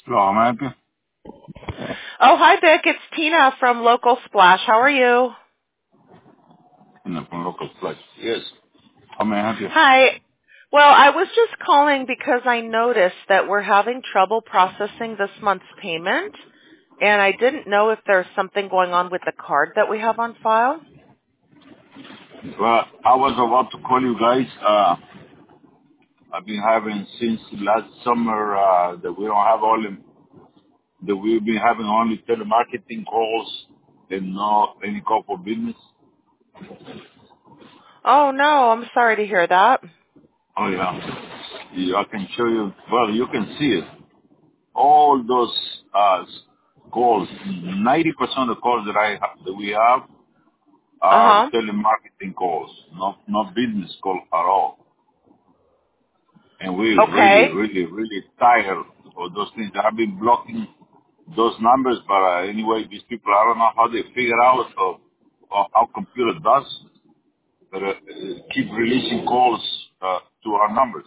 Hello, I'm happy. Oh, hi, Vic. It's Tina from Local Splash. How are you? From local place. Yes. How may I help you? Hi. Well, I was just calling because I noticed that we're having trouble processing this month's payment, and I didn't know if there's something going on with the card that we have on file. Well, I was about to call you guys. I've been having since last summer that we don't have that we've been having only telemarketing calls and not any call for business. Oh, no. I'm sorry to hear that. Oh yeah. I can show you. Well, you can see it. All those calls, 90% of the calls that we have are Uh-huh. telemarketing calls, not business calls at all. And we're really, Okay. really, really tired of those things. I've been blocking those numbers, but anyway, these people, I don't know how they figure out of how computer does, but keep releasing calls to our numbers.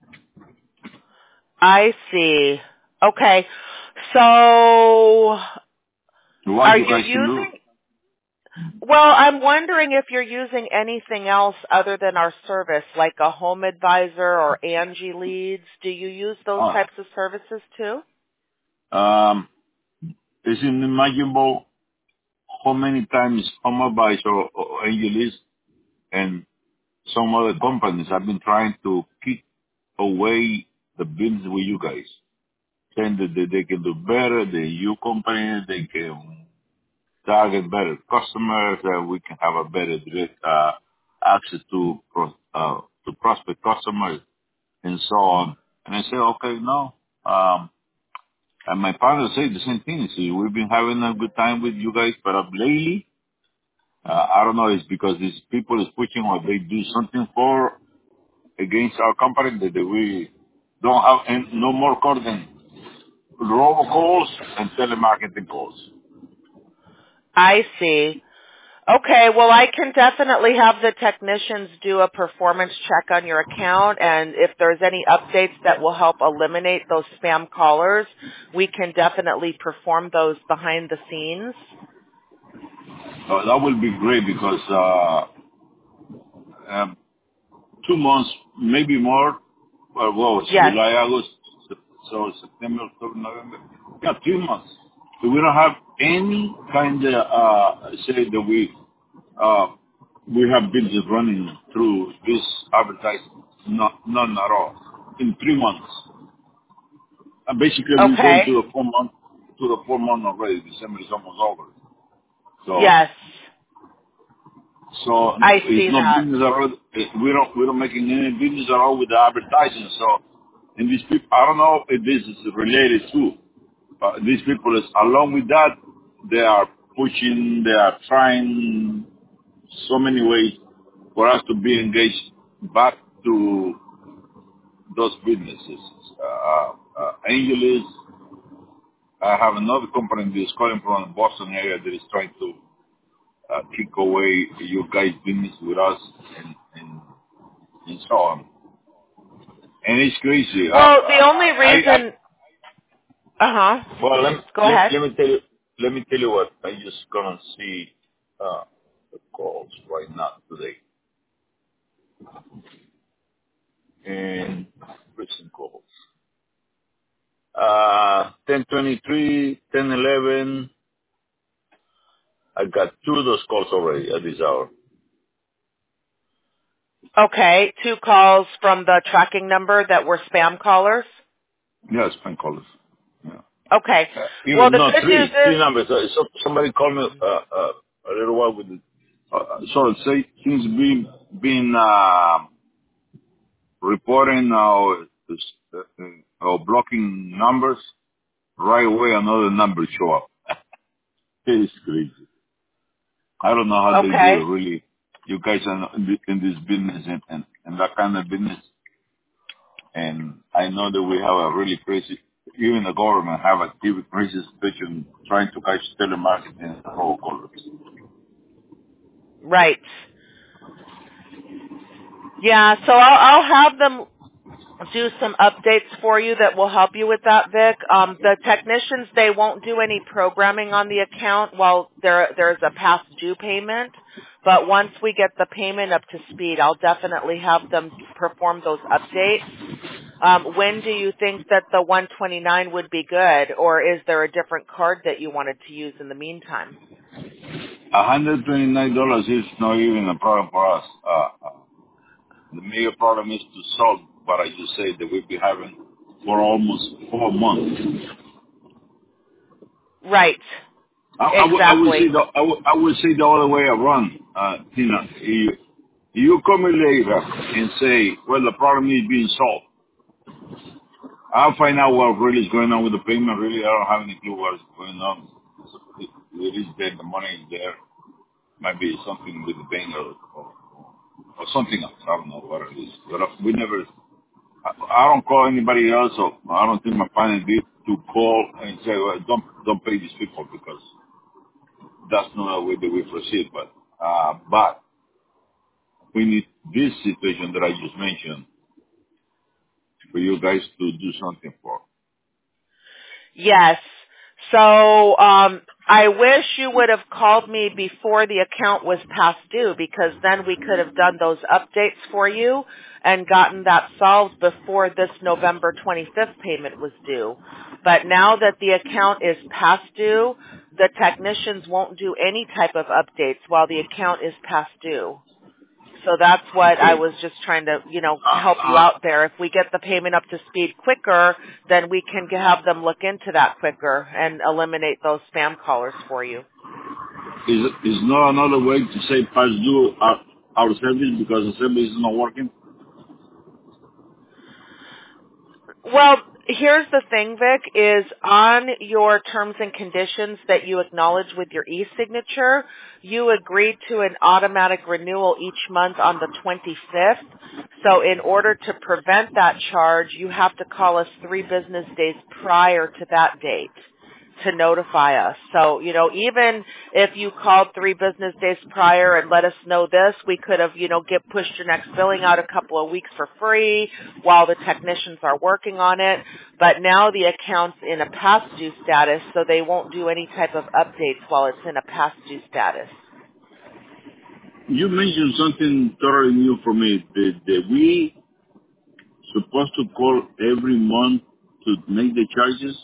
I see. Okay. So, What are you you guys can do? using... Well, I'm wondering if you're using anything else other than our service, like a home advisor or Angie Leads. Do you use those types of services too? Um, it's unimaginable how many times Homobice or Angelis and some other companies have been trying to kick away the business with you guys. Saying that they can do better than you company, they can target better customers, we can have a better direct access to prospect customers and so on. And I say, okay, no. And my partner said the same thing. See, we've been having a good time with you guys, but lately, I don't know, it's because these people is pushing or they do something for against our company that we don't have no more call than robocalls and telemarketing calls. I see. Okay, well, I can definitely have the technicians do a performance check on your account, and if there's any updates that will help eliminate those spam callers, we can definitely perform those behind the scenes. That will be great because um, 2 months, maybe more. Well, it's Yes. July, August, so September, October, November. Yeah, 3 months. So we don't have any kind of say that uh, we have business running through this advertising. None at all. In 3 months. And basically, we're going Okay. to the 4 month already. December is almost over. So Yes. I it's see not that. business at all. We don't making any business at all with the advertising. So, and these people, I don't know if this is related to these people. Is along with that, they are pushing. They are trying so many ways for us to be engaged back to those businesses. Angeles, I have another company that is calling from the Boston area that is trying to kick away your guys' business with us and so on. And it's crazy. Well, the only reason, uh-huh. Well, Go ahead. let me tell you what. I just gonna see the calls right now today and recent calls. 10:23, 10:11. I got two of those calls already at this hour. Okay, 2 calls from the tracking number that were spam callers. Yeah, spam callers. Yeah. Okay. Well, Even the no, good news three is, numbers. Somebody called me a little while with say things being reporting or blocking numbers right away. Another number show up. It's crazy. I don't know how they do okay. it. Really, you guys are in this business and that kind of business. And I know that we have a really crazy. Even the government have a crazy situation trying to catch telemarketing and robocallers. Right. Yeah, so I'll have them. do some updates for you that will help you with that, Vic. The technicians, they won't do any programming on the account while there's a past due payment. But once we get the payment up to speed, I'll definitely have them perform those updates. When do you think that the 129 would be good, or is there a different card that you wanted to use in the meantime? $129 is not even a problem for us. The major problem is to solve what I just said that we've been having for almost 4 months. Right. I would say Exactly. I would say the other way around, Tina. You come in later and say, well, the problem is being solved. I'll find out what really is going on with the payment. Really, I don't have any clue what's going on. It is there, the money is there. Might be something with the bank or something else. I don't know what it is. But we never, I don't call anybody else, or I don't think my finance did to call and say, well, don't pay these people, because that's not the way that we proceed. But we need this situation that I just mentioned for you guys to do something for. Yes. So, I wish you would have called me before the account was past due, because then we could have done those updates for you and gotten that solved before this November 25th payment was due. But now that the account is past due, the technicians won't do any type of updates while the account is past due. So that's what I Okay. was just trying to, help you out there. If we get the payment up to speed quicker, then we can have them look into that quicker and eliminate those spam callers for you. Is not another way to say past due our service because the service is not working? Well, here's the thing, Vic, is on your terms and conditions that you acknowledge with your e-signature, you agreed to an automatic renewal each month on the 25th. So in order to prevent that charge, you have to call us 3 business days prior to that date to notify us. So, even if you called 3 business days prior and let us know this, we could have, pushed your next billing out a couple of weeks for free while the technicians are working on it. But now the account's in a past due status, so they won't do any type of updates while it's in a past due status. You mentioned something totally new for me. That we supposed to call every month to make the charges?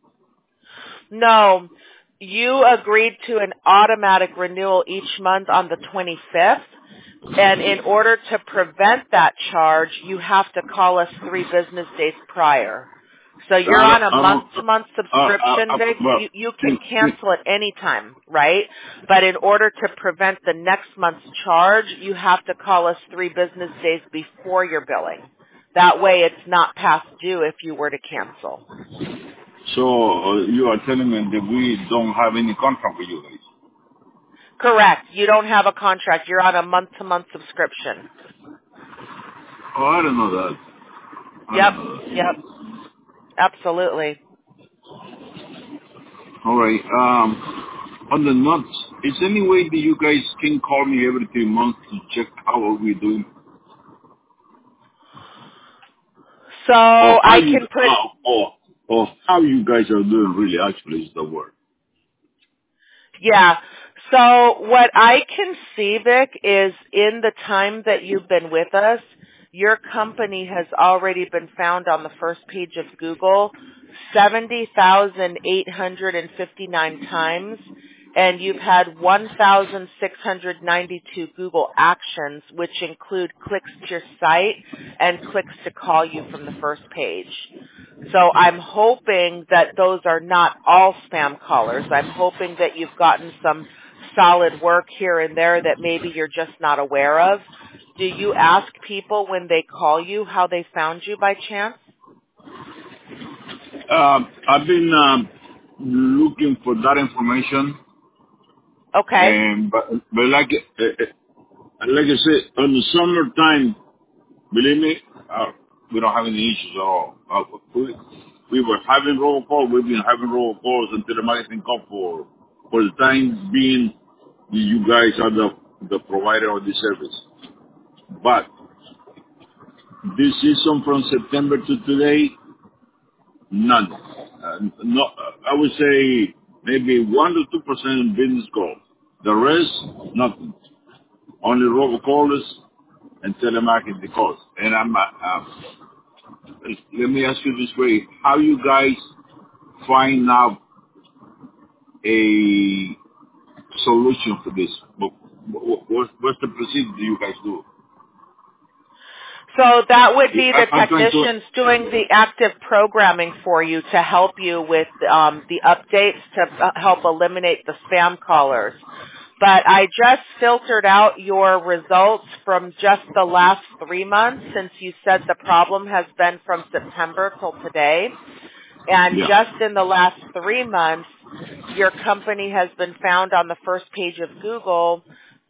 No, you agreed to an automatic renewal each month on the 25th. And in order to prevent that charge, you have to call us 3 business days prior. So you're on a I don't, month-to-month subscription, Vic. well, You can cancel at any time, right? But in order to prevent the next month's charge, you have to call us 3 business days before your billing. That way it's not past due if you were to cancel. so you are telling me that we don't have any contract with you guys? Correct. You don't have a contract. You're on a month-to-month subscription. Oh, I don't know that. I Yep. don't know that. Yep. Absolutely. All right. On the nuts, is there any way that you guys can call me every 3 months to check how are we doing? So Or how I you, can put, or how you guys are doing really actually is the word. yeah. So what I can see, Vic, is in the time that you've been with us, your company has already been found on the first page of Google 70,859 times, and you've had 1,692 Google actions, which include clicks to your site and clicks to call you from the first page. So I'm hoping that those are not all spam callers. I'm hoping that you've gotten some solid work here and there that maybe you're just not aware of. Do you ask people when they call you how they found you by chance? I've been looking for that information, Okay. and but like I said, on the summertime, believe me, we don't have any issues at all. We were having robocall. We've been having robocalls until the magazine come for the time being. You guys are the provider of the service, but This season from September to today, none. No, I would say maybe 1 to 2% business calls. The rest, nothing. Only robocallers and telemarketing calls. And let me ask you this way: how you guys find out a solution for this? What's the procedure you guys do? So that would be the I'm trying to. technicians doing the active programming for you to help you with the updates to help eliminate the spam callers. But I just filtered out your results from just the last 3 months, since you said the problem has been from September till today. And Yeah. just in the last 3 months, your company has been found on the first page of Google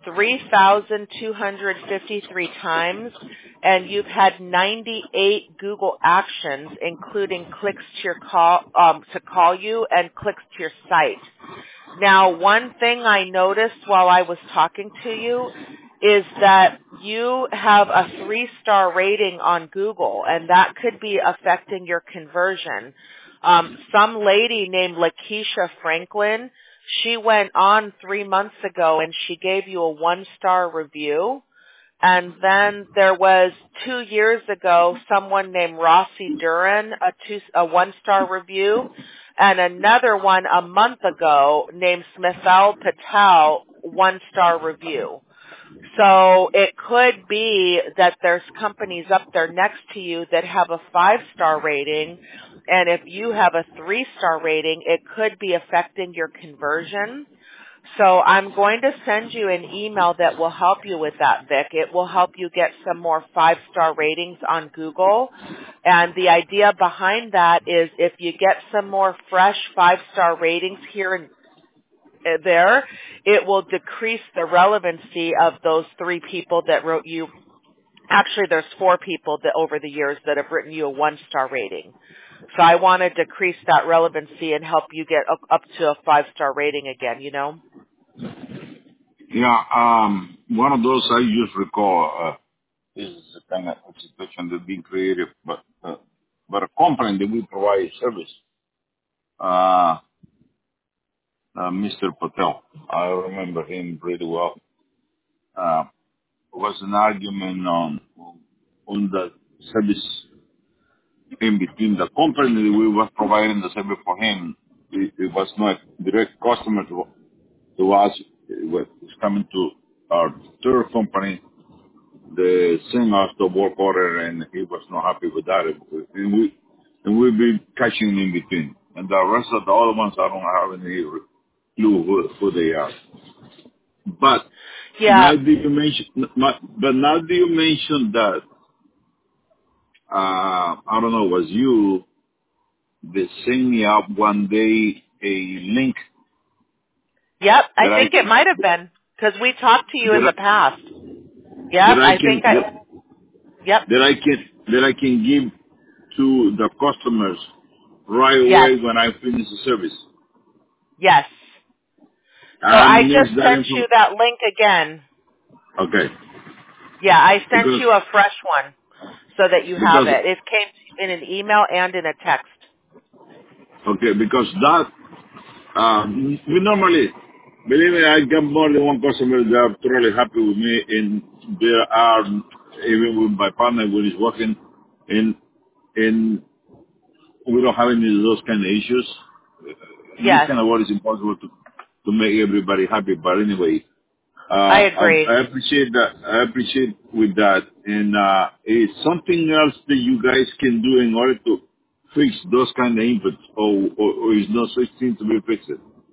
3,253 times, and you've had 98 Google actions, including clicks to your to call you and clicks to your site. Now, one thing I noticed while I was talking to you is that you have a 3-star rating on Google, and that could be affecting your conversion. Some lady named Lakeisha Franklin, she went on 3 months ago and she gave you a 1-star review. And then there was 2 years ago, someone named Rossi Duran, a 1-star review, and another one a month ago named Smithal Patel, 1-star review. So it could be that there's companies up there next to you that have a 5-star rating, and if you have a 3-star rating, it could be affecting your conversion. So I'm going to send you an email that will help you with that, Vic. It will help you get some more 5-star ratings on Google. And the idea behind that is if you get some more fresh 5-star ratings here and there, it will decrease the relevancy of those 3 people that wrote you. Actually, there's 4 people that over the years that have written you a 1-star rating. So I want to decrease that relevancy and help you get up to a 5-star rating again, you know? Yeah, one of those I just recall is a kind of situation that's being created, but a company that we provide service, Mr. Patel, I remember him pretty well. Was an argument on the service in between the company that we were providing the service for him. It was not direct customer to us. It was coming to our third company. They sent us the work order, and he was not happy with that. And we've been catching in between. And the rest of the other ones, I don't have any clue who they are. But Yeah. now that you mention that, I don't know, was you that sent me out one day a link Yep, I that I think it can might have been, because we talked to you in that the I, past. Yep, I think yep, that I can give to the customers right yes, away when I finish the service. yes. So I I missed just that sent info. you that link again. Okay, Yeah, I sent because you a fresh one so that you have because it. It came in an email and in a text. because that we normally, believe me, I get more than one customer that are totally happy with me, and there are even with my partner when he's working in we don't have any of those kind of issues. In this Yes, kind of world, it's impossible to make everybody happy. But anyway, I agree. I appreciate that. I appreciate with that. And is something else that you guys can do in order to fix those kind of inputs, or is no such thing to be fixed?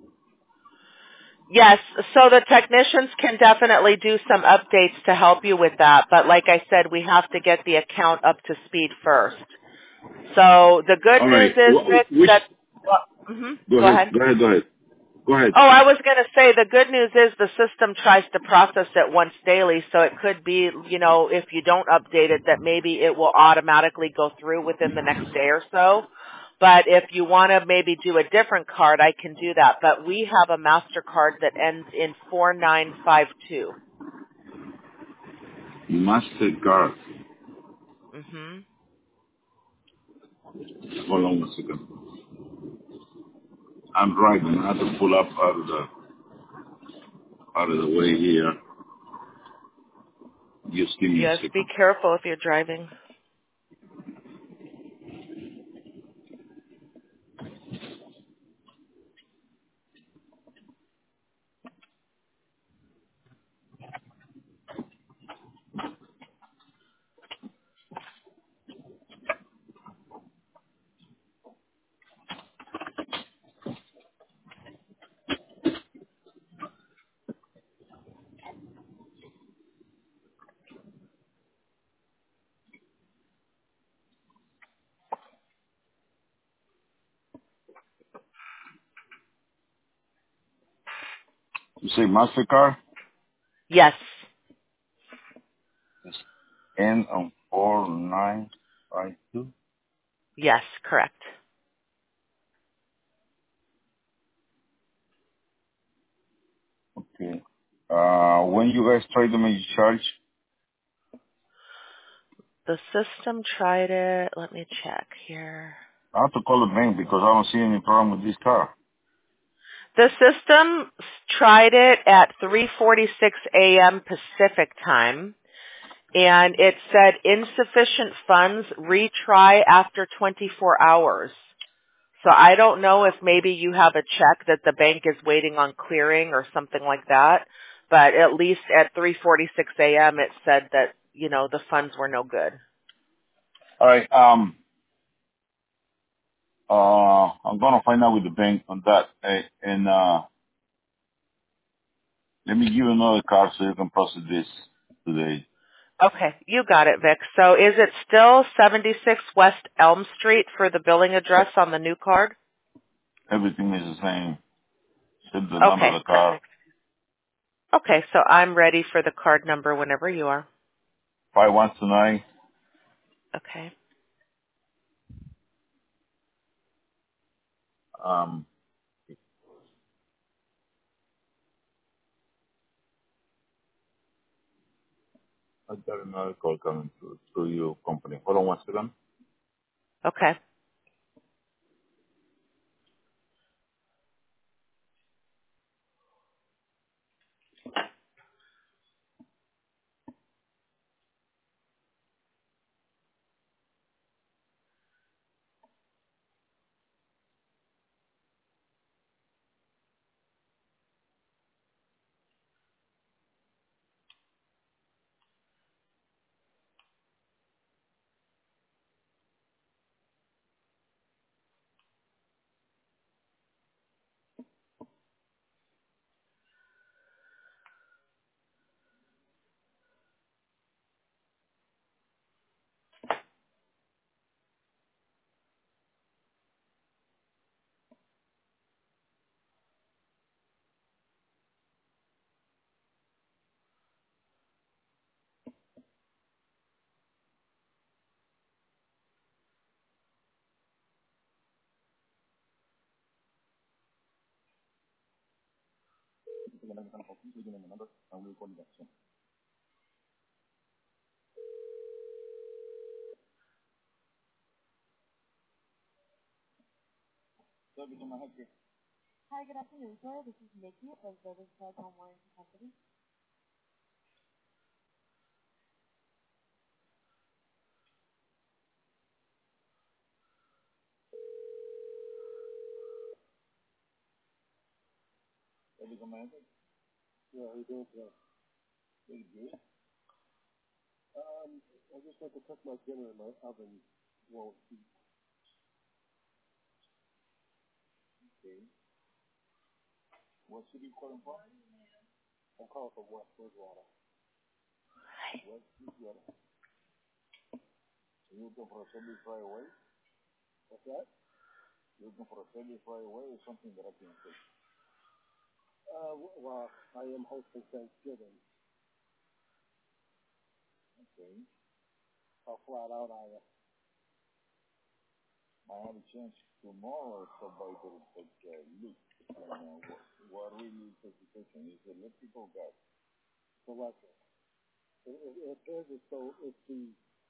Yes, so the technicians can definitely do some updates to help you with that. But like I said, we have to get the account up to speed first. So the good All news right. is, Vic, Which? that, Go go ahead. ahead. Go ahead. Go ahead. Go ahead. Oh, I was going to say the good news is the system tries to process it once daily, so it could be, you know, if you don't update it, that maybe it will automatically go through within the next day or so. But if you want to maybe do a different card, I can do that. But we have a MasterCard that ends in 4952. Mastercard. Mhm. Hold on 1 second. I'm driving. I have to pull up out of the way here. Just give me a Yes, be second. careful if you're driving. You say MasterCard? Yes. It's N on 4952. Yes, correct. Okay. When you guys try to make charge, The system tried it. Let me check here. I have to call the bank because I don't see any problem with this car. The system tried it at 3:46 a.m. Pacific time, and it said insufficient funds, retry after 24 hours. So I don't know if maybe you have a check that the bank is waiting on clearing or something like that, but at least at 3:46 a.m. it said that, the funds were no good. All right. I'm gonna find out with the bank on that, and let me give you another card so you can process this today. Okay, you got it, Vic. So is it still 76 West Elm Street for the billing address on the new card? Everything is the same. Except the number of Okay, the card. perfect. Okay, so I'm ready for the card number whenever you are. 5129. Okay. I got another call coming through your company. Hold on 1 second. Okay.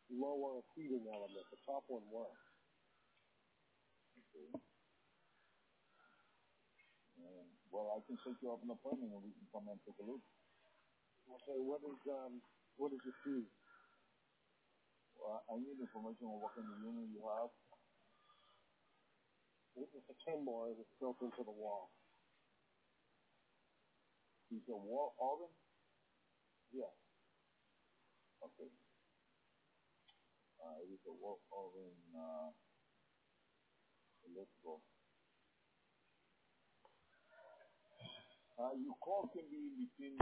low on a heating element. The top one was. Well, I can set you up an appointment and we can come and take a look. Okay, what is your fee? Well, I need information on what kind of unit you have. This is a 10 bar that's built into the wall. Is a wall oven? Yeah. Okay. It is a wall oven, electrical. Your call can be in between,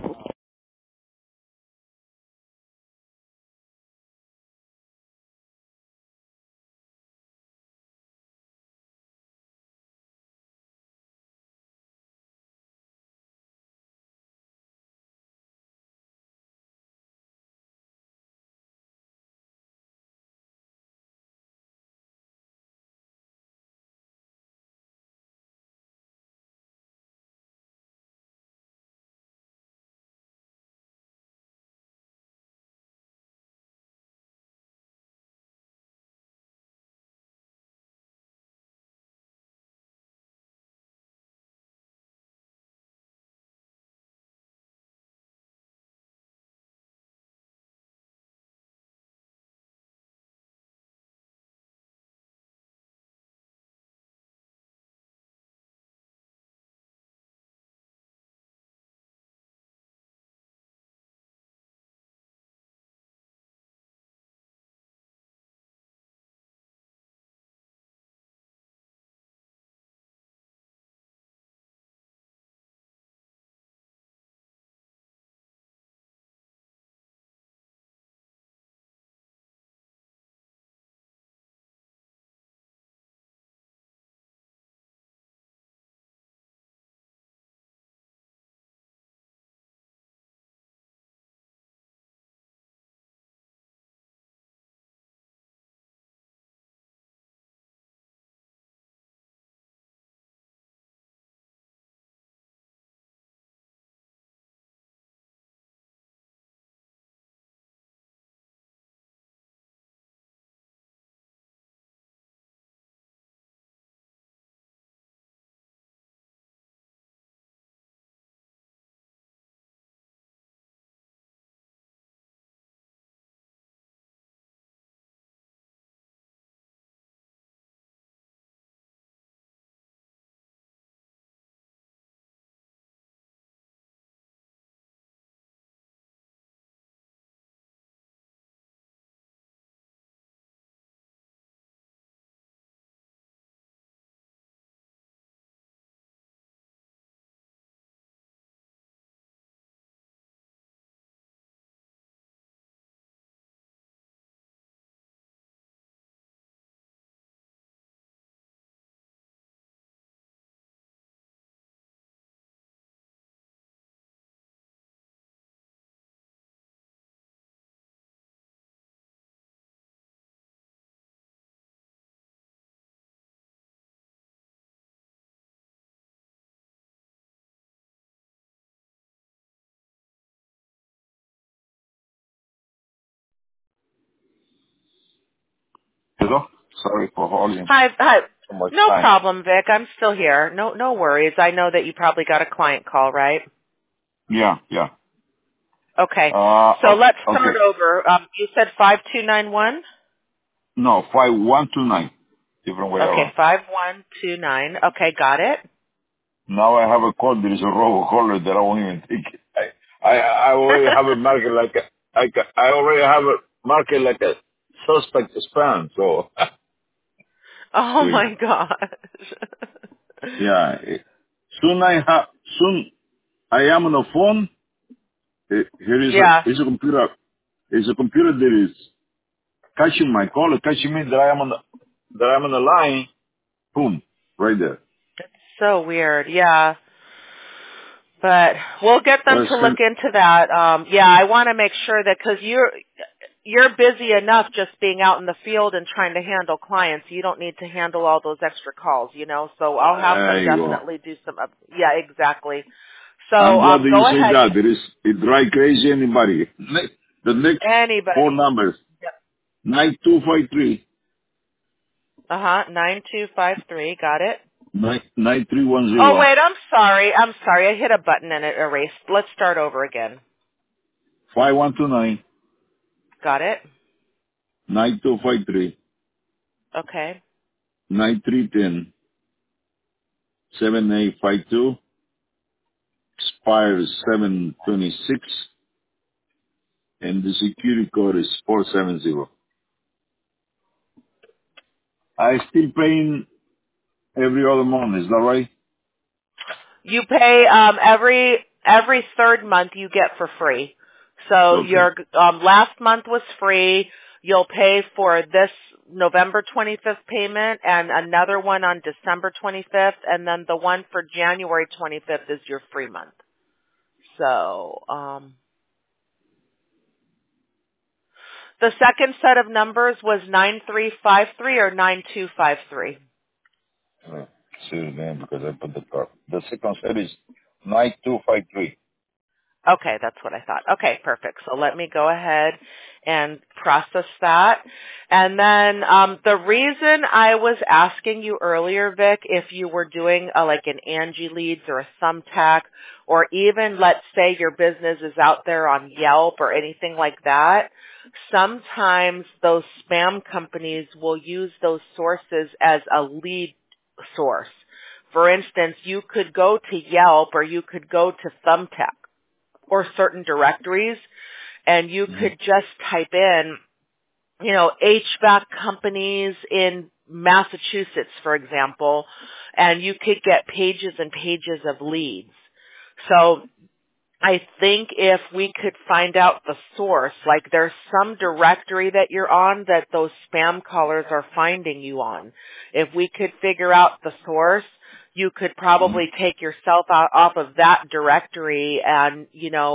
Hello? Sorry for holding Hi. so much No time. problem, Vic. I'm still here. No worries. I know that you probably got a client call, right? Yeah, yeah. Okay. So let's start Okay. over. You said 5291? No, 5129. Different way Okay, around. 5129. Okay, got it. Now I have a call. There is a robo caller that I won't even take it. I already have a market like I already have a market like a suspect spam. So Oh crazy. my gosh. Yeah. Soon I am on the phone. Here is Yeah. is a computer. Is a computer that is catching my call, catching me that I'm on the line. Boom, right there. So weird. Yeah. But we'll get them Well, to look into that. Yeah, I want to make sure that because you're busy enough just being out in the field and trying to handle clients. You don't need to handle all those extra calls, So I'll have them there you go. definitely do some. Yeah, exactly. So I'm glad that you go say ahead. that. It drive crazy anybody. The next four Anybody. numbers. Yep. 9253 9253. Got it. 9310 Oh, wait, I'm sorry. I hit a button and it erased. Let's start over again. 5129 Got it. 9253 Okay. 9310 7852 expires 726 and the security code is 470. I still paying every other month, is that right? You pay every third month you get for free. So Okay. your last month was free. You'll pay for this November 25th payment and another one on December 25th, and then the one for January 25th is your free month. So the second set of numbers was 9353 or 9253. Say it again because I put the card. The second set is 9253. Okay, that's what I thought. Okay, perfect. So let me go ahead and process that. And then the reason I was asking you earlier, Vic, if you were doing like an Angie Leads or a Thumbtack, or even let's say your business is out there on Yelp or anything like that, sometimes those spam companies will use those sources as a lead source. For instance, you could go to Yelp or you could go to Thumbtack or certain directories, and you could just type in, HVAC companies in Massachusetts, for example, and you could get pages and pages of leads. So I think if we could find out the source, like there's some directory that you're on that those spam callers are finding you on. If we could figure out the source, you could probably take yourself off of that directory and,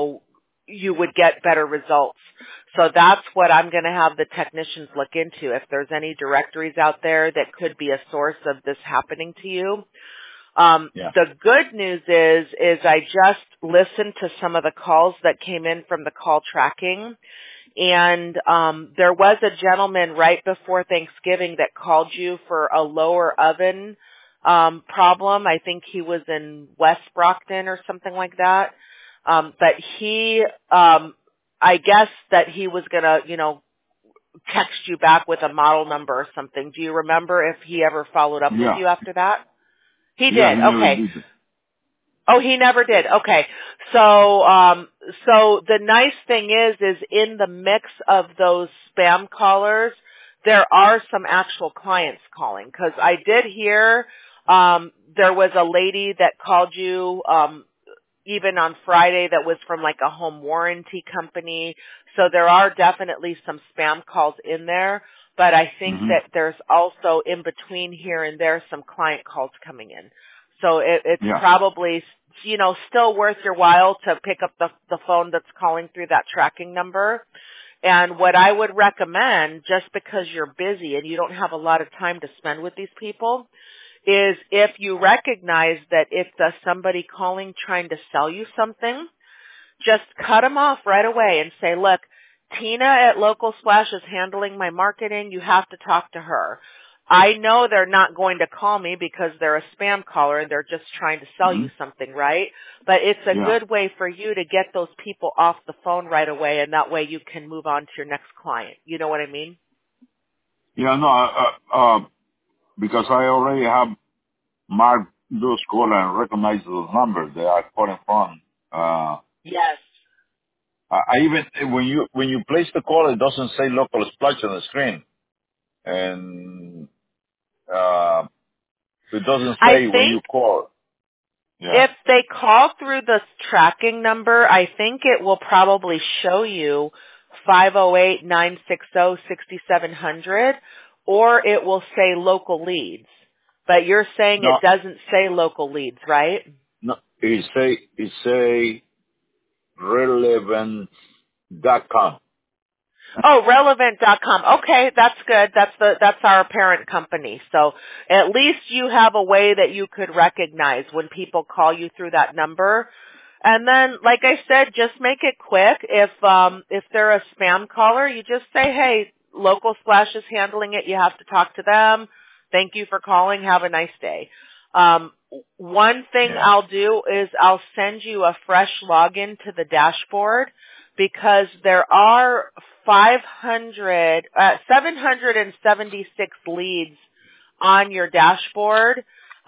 you would get better results. So that's what I'm going to have the technicians look into. If there's any directories out there that could be a source of this happening to you. The good news is I just listened to some of the calls that came in from the call tracking, and there was a gentleman right before Thanksgiving that called you for a lower oven problem. I think he was in West Brockton or something like that. But he, I guess that he was gonna, text you back with a model number or something. Do you remember if he ever followed up with you after that? He Yeah, did. he never Okay. did it. Oh, he never did. Okay. So, so the nice thing is in the mix of those spam callers, there are some actual clients calling. Cause I did hear, there was a lady that called you, even on Friday that was from like a home warranty company. So there are definitely some spam calls in there, but I think that there's also in between here and there some client calls coming in. So it's probably, still worth your while to pick up the phone that's calling through that tracking number. And what I would recommend, just because you're busy and you don't have a lot of time to spend with these people, is if you recognize that it's somebody calling trying to sell you something, just cut them off right away and say, look, Tina at Local Splash is handling my marketing. You have to talk to her. I know they're not going to call me because they're a spam caller and they're just trying to sell you something, right? But it's a good way for you to get those people off the phone right away, and that way you can move on to your next client. You know what I mean? Yeah, no, because I already have marked those calls and recognized those numbers they are calling from. Yes. I even when you place the call, it doesn't say Local Splash on the screen, and it doesn't I say when think you call. Yeah. if they call through the tracking number, I think it will probably show you 508-960-6700, or it will say local leads. But you're saying No, it doesn't say local leads, right? no, it say relevant.com. Oh, relevant.com. Okay, that's good. That's our parent company. So at least you have a way that you could recognize when people call you through that number. And then, like I said, just make it quick. If they're a spam caller, you just say, hey, Local Splash is handling it. You have to talk to them. Thank you for calling. Have a nice day. One thing I'll do is I'll send you a fresh login to the dashboard because there are 776 leads on your dashboard,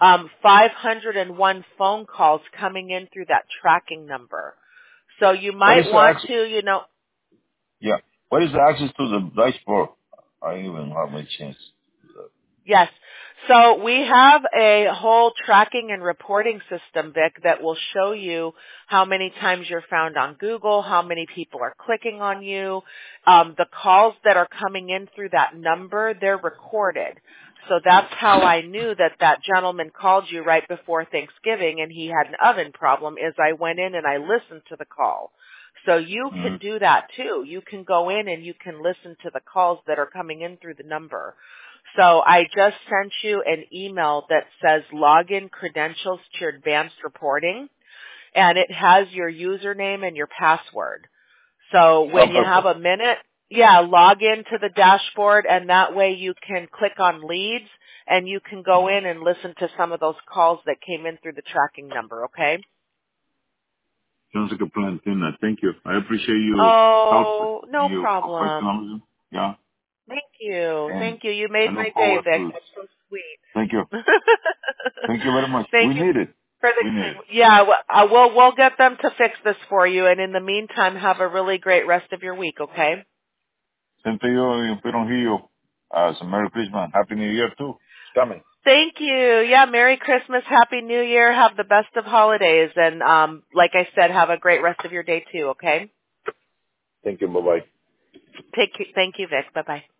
501 phone calls coming in through that tracking number. So you might want to, Yeah. What is the access to the dashboard? I even have my chance. Yes. So we have a whole tracking and reporting system, Vic, that will show you how many times you're found on Google, how many people are clicking on you. The calls that are coming in through that number, they're recorded. So that's how I knew that that gentleman called you right before Thanksgiving and he had an oven problem, is I went in and I listened to the call. So you can do that too. You can go in and you can listen to the calls that are coming in through the number. So I just sent you an email that says login credentials to your advanced reporting, and it has your username and your password. So when you have a minute, log into the dashboard, and that way you can click on leads, and you can go in and listen to some of those calls that came in through the tracking number, okay? Sounds like a plan, Tina. Thank you. I appreciate you. Oh, no problem. Yeah. Thank you. And Thank you. You made my day, Vic. That's so sweet. Thank you. Thank you very much. Thank we you need it. for the Yeah, we'll get them to fix this for you. And in the meantime, have a really great rest of your week, okay? Same to you. If we don't hear you, so Merry Christmas. Happy New Year, too. It's coming. Thank you. Yeah, Merry Christmas, Happy New Year. Have the best of holidays. And like I said, have a great rest of your day, too, okay? Thank you. Bye-bye. Thank you, Vic. Bye-bye.